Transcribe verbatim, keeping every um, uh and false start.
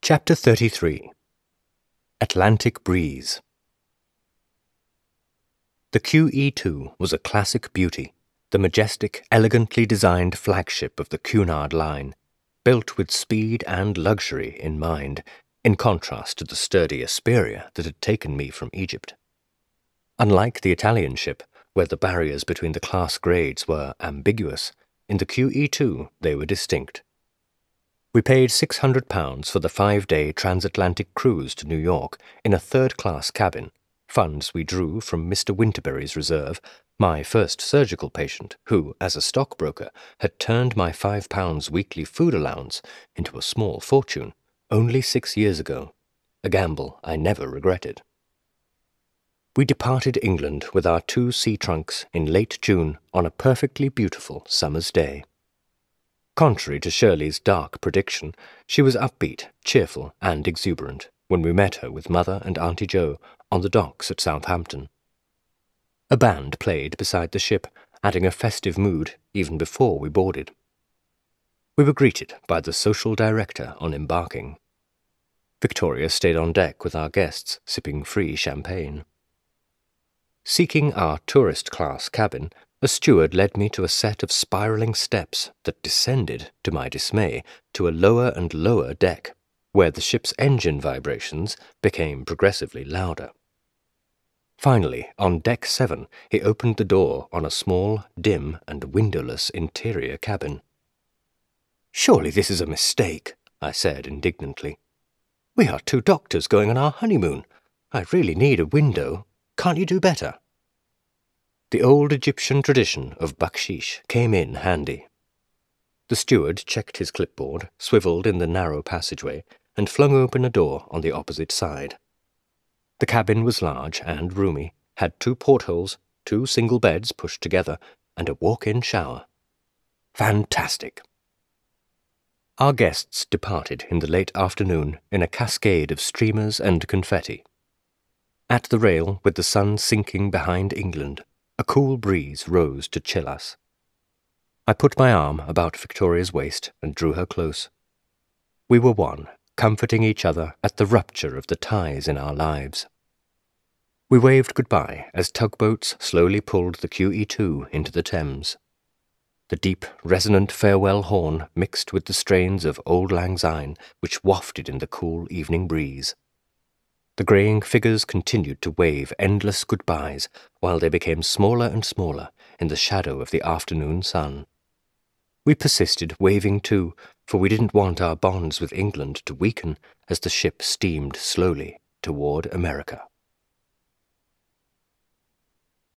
Chapter thirty-three. Atlantic Breeze. The Q E two was a classic beauty, the majestic, elegantly designed flagship of the Cunard Line, built with speed and luxury in mind, in contrast to the sturdy Asperia that had taken me from Egypt. Unlike the Italian ship, where the barriers between the class grades were ambiguous, in the Q E two they were distinct. We paid six hundred pounds for the five-day transatlantic cruise to New York in a third-class cabin, funds we drew from Mister Winterberry's reserve, my first surgical patient, who, as a stockbroker, had turned my five pounds weekly food allowance into a small fortune only six years ago, a gamble I never regretted. We departed England with our two sea trunks in late June on a perfectly beautiful summer's day. Contrary to Shirley's dark prediction, she was upbeat, cheerful, and exuberant when we met her with Mother and Auntie Jo on the docks at Southampton. A band played beside the ship, adding a festive mood even before we boarded. We were greeted by the social director on embarking. Victoria stayed on deck with our guests, sipping free champagne. Seeking our tourist-class cabin, a steward led me to a set of spiralling steps that descended, to my dismay, to a lower and lower deck, where the ship's engine vibrations became progressively louder. Finally, on deck seven, he opened the door on a small, dim, and windowless interior cabin. "Surely this is a mistake," I said indignantly. "We are two doctors going on our honeymoon. I really need a window. Can't you do better?" The old Egyptian tradition of bakshish came in handy. The steward checked his clipboard, swiveled in the narrow passageway, and flung open a door on the opposite side. The cabin was large and roomy, had two portholes, two single beds pushed together, and a walk-in shower. Fantastic! Our guests departed in the late afternoon in a cascade of streamers and confetti. At the rail, with the sun sinking behind England, a cool breeze rose to chill us. I put my arm about Victoria's waist and drew her close. We were one, comforting each other at the rupture of the ties in our lives. We waved goodbye as tugboats slowly pulled the Q E two into the Thames. The deep, resonant farewell horn mixed with the strains of Auld Lang Syne which wafted in the cool evening breeze. The greying figures continued to wave endless goodbyes while they became smaller and smaller in the shadow of the afternoon sun. We persisted waving too, for we didn't want our bonds with England to weaken as the ship steamed slowly toward America.